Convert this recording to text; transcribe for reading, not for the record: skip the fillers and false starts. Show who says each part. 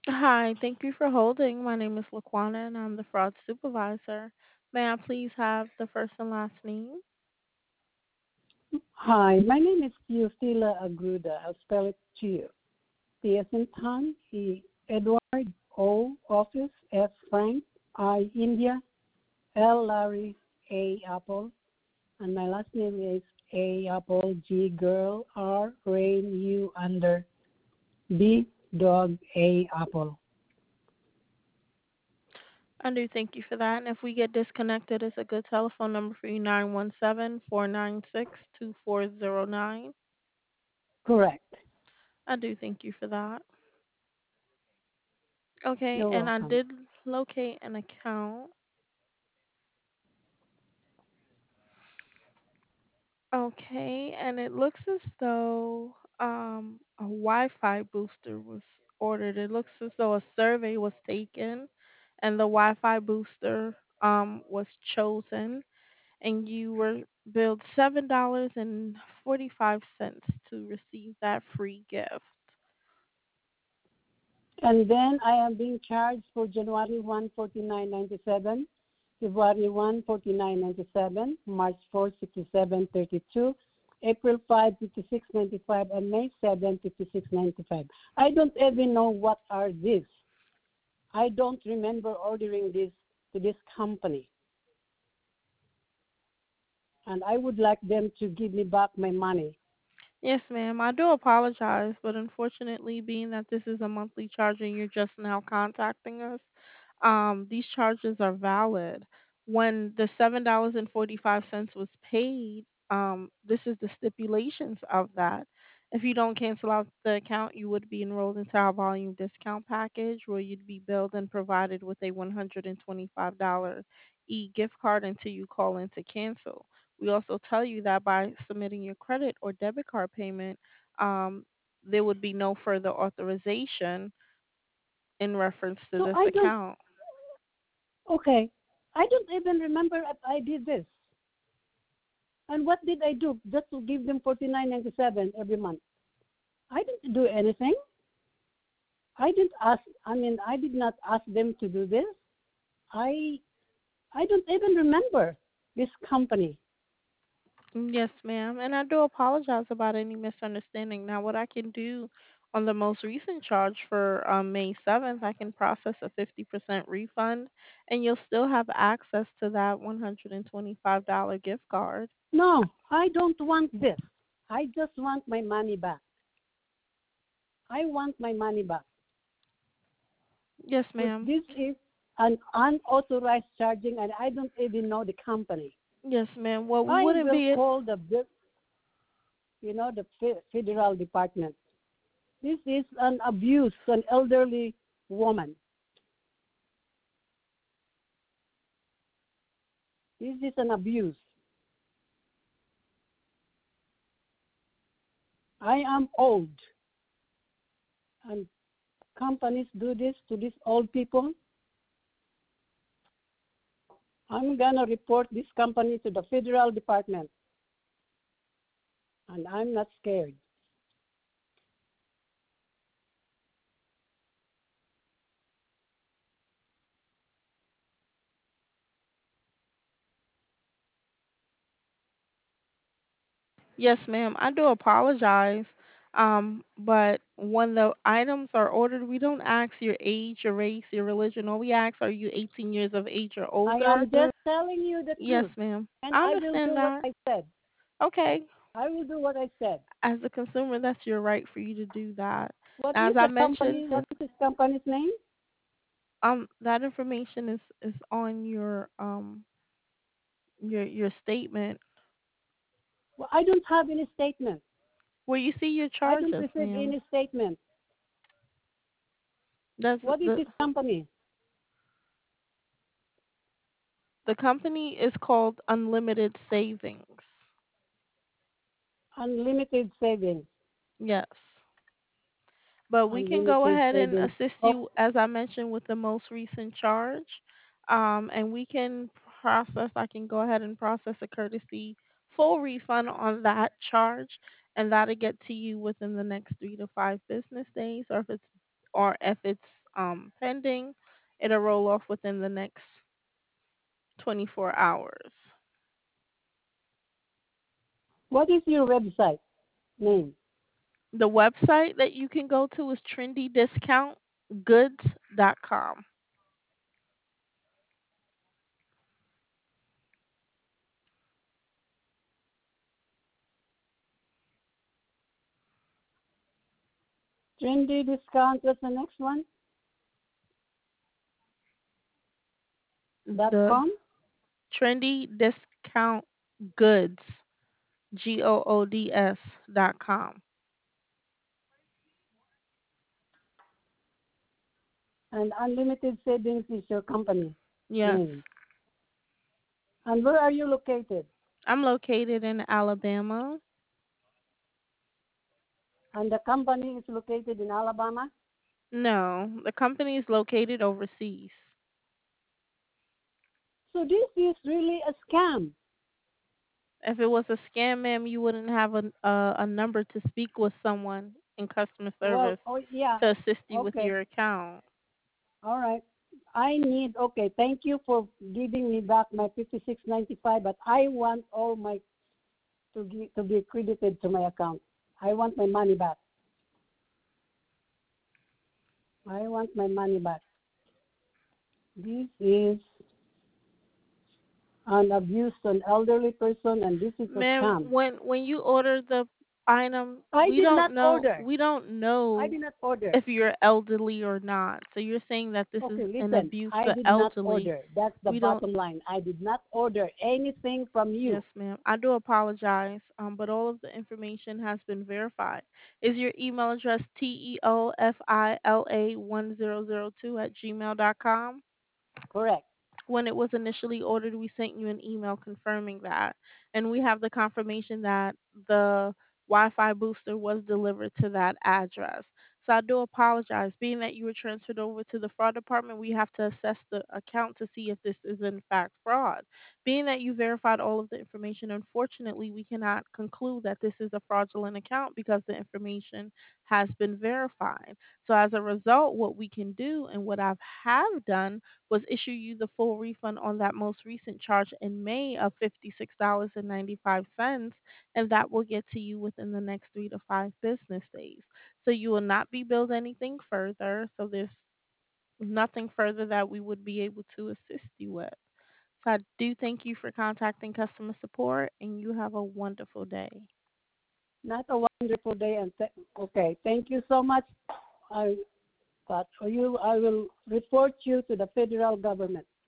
Speaker 1: Hi, thank you for holding. My name is Laquana and I'm the fraud supervisor. May I please have the first and last name?
Speaker 2: Hi, my name is Theophila Agruda. I'll spell it to you. T as in Tom, E Edward, O Office, F Frank, I India, L Larry, A Apple, and my last name is A Apple, G Girl, R Rain, U Under, D Dog, A Apple.
Speaker 1: I do thank you for that. And if we get disconnected, it's a good telephone number for you 917-496-2409.
Speaker 2: Correct.
Speaker 1: I do thank you for that. Okay,
Speaker 2: You're
Speaker 1: and I
Speaker 2: welcome.
Speaker 1: did locate an account. Okay, and it looks as though a Wi-Fi booster was ordered. It looks as though a survey was taken and the Wi-Fi booster was chosen and you were billed $7.45 to receive that free gift.
Speaker 2: And then I am being charged for January 1, 49.97, February 1, 49.97, March 4, 67.32, April 5, 56.95, and May 7, 56.95. I don't even know what are these. I don't remember ordering this to this company, and I would like them to give me back my money.
Speaker 1: Yes, ma'am. I do apologize, but unfortunately, being that this is a monthly charge and you're just now contacting us, these charges are valid. When the $7.45 was paid, this is the stipulations of that. If you don't cancel out the account, you would be enrolled into our volume discount package where you'd be billed and provided with a $125 e-gift card until you call in to cancel. We also tell you that by submitting your credit or debit card payment, um, there would be no further authorization in reference to
Speaker 2: So
Speaker 1: this
Speaker 2: I don't.
Speaker 1: account.
Speaker 2: Okay, I don't even remember if I did this. And what did I do just to give them 49.97 every month? I didn't do anything. I didn't ask. I mean, I did not ask them to do this. I I don't even remember this company.
Speaker 1: Yes, ma'am. And I do apologize about any misunderstanding. Now, what I can do on the most recent charge for May 7th, I can process a 50% refund and you'll still have access to that $125 gift card.
Speaker 2: No, I don't want this. I just want my money back. I want my money back
Speaker 1: Yes,
Speaker 2: because
Speaker 1: ma'am.
Speaker 2: this is an unauthorized charging, and I don't even know the company.
Speaker 1: Yes, ma'am. Well, we
Speaker 2: I
Speaker 1: wouldn't
Speaker 2: will
Speaker 1: be.
Speaker 2: call the federal department. This is an abuse to an elderly woman. This is an abuse. I am old, and companies do this to these old people. I'm gonna report this company to the federal department, and I'm not scared.
Speaker 1: Yes, ma'am. I do apologize. But when the items are ordered, we don't ask your age, your race, your religion. All we ask are you 18 years of age or
Speaker 2: I
Speaker 1: older?
Speaker 2: am just telling you the
Speaker 1: Yes,
Speaker 2: truth,
Speaker 1: ma'am.
Speaker 2: and
Speaker 1: I
Speaker 2: I will
Speaker 1: understand
Speaker 2: do what
Speaker 1: that.
Speaker 2: I said.
Speaker 1: Okay.
Speaker 2: I will do what I said.
Speaker 1: As a consumer, that's your right for you to do that.
Speaker 2: What
Speaker 1: Now,
Speaker 2: is
Speaker 1: as I
Speaker 2: the
Speaker 1: mentioned,
Speaker 2: company? What is this company's name?
Speaker 1: that information is on your statement
Speaker 2: Well, I don't have any statement.
Speaker 1: where you see your
Speaker 2: I don't
Speaker 1: charges,
Speaker 2: receive
Speaker 1: ma'am.
Speaker 2: any statement.
Speaker 1: That's
Speaker 2: What is this company?
Speaker 1: the company is called Unlimited Savings.
Speaker 2: Unlimited savings.
Speaker 1: Yes. But we can go
Speaker 2: Unlimited
Speaker 1: ahead and
Speaker 2: savings.
Speaker 1: assist
Speaker 2: Oh,
Speaker 1: you, as I mentioned, with the most recent charge. And we can I can go ahead and process a courtesy full refund on that charge, and that'll get to you within the next 3 to 5 business days, or if it's pending. It'll roll off within the next 24 hours.
Speaker 2: What is your website name?
Speaker 1: The website that you can go to is trendydiscountgoods.com.
Speaker 2: Trendy discount. What's the next one?
Speaker 1: The
Speaker 2: .com.
Speaker 1: trendy discount goods, goods.com.
Speaker 2: And Unlimited Savings is your company
Speaker 1: Yes.
Speaker 2: name. And where are you located?
Speaker 1: I'm located in Alabama.
Speaker 2: And the company is located in Alabama.
Speaker 1: No, the company is located overseas.
Speaker 2: So this is really a scam.
Speaker 1: If it was a scam, ma'am, you wouldn't have a number to speak with someone in customer
Speaker 2: Well,
Speaker 1: service
Speaker 2: oh yeah.
Speaker 1: to assist you with
Speaker 2: Okay.
Speaker 1: your account.
Speaker 2: All right. I need. Okay. Thank you for giving me back my 56.95. But I want all my to be credited to my account. I want my money back. I want my money back. This is an abuse to an elderly person, and this is a
Speaker 1: Ma'am,
Speaker 2: scam.
Speaker 1: when you order the item,
Speaker 2: I
Speaker 1: we
Speaker 2: did
Speaker 1: don't
Speaker 2: not
Speaker 1: know
Speaker 2: order.
Speaker 1: we don't
Speaker 2: I
Speaker 1: know
Speaker 2: did not order.
Speaker 1: if you're elderly or not. So you're saying that this is
Speaker 2: Okay,
Speaker 1: an
Speaker 2: listen.
Speaker 1: abuse
Speaker 2: I
Speaker 1: to
Speaker 2: did not
Speaker 1: elderly.
Speaker 2: order. That's the
Speaker 1: We don't.
Speaker 2: bottom line. I did not order anything from
Speaker 1: Yes,
Speaker 2: you.
Speaker 1: ma'am. I do apologize, but all of the information has been verified. Is your email address teofila1002 at gmail.com?
Speaker 2: Correct.
Speaker 1: When it was initially ordered, we sent you an email confirming that. And we have the confirmation that the Wi Fi booster was delivered to that address. So I do apologize. Being that you were transferred over to the fraud department, we have to assess the account to see if this is in fact fraud. Being that you verified all of the information, unfortunately, we cannot conclude that this is a fraudulent account because the information has been verified. So as a result, what we can do and what I have done was issue you the full refund on that most recent charge in May of $56.95, and that will get to you within the next 3 to 5 business days. So you will not be billed anything further. So there's nothing further that we would be able to assist you with. So I do thank you for contacting customer support, and you have a wonderful day.
Speaker 2: Not a wonderful day. And okay, thank you so much. I but for you, I will report you to the federal government.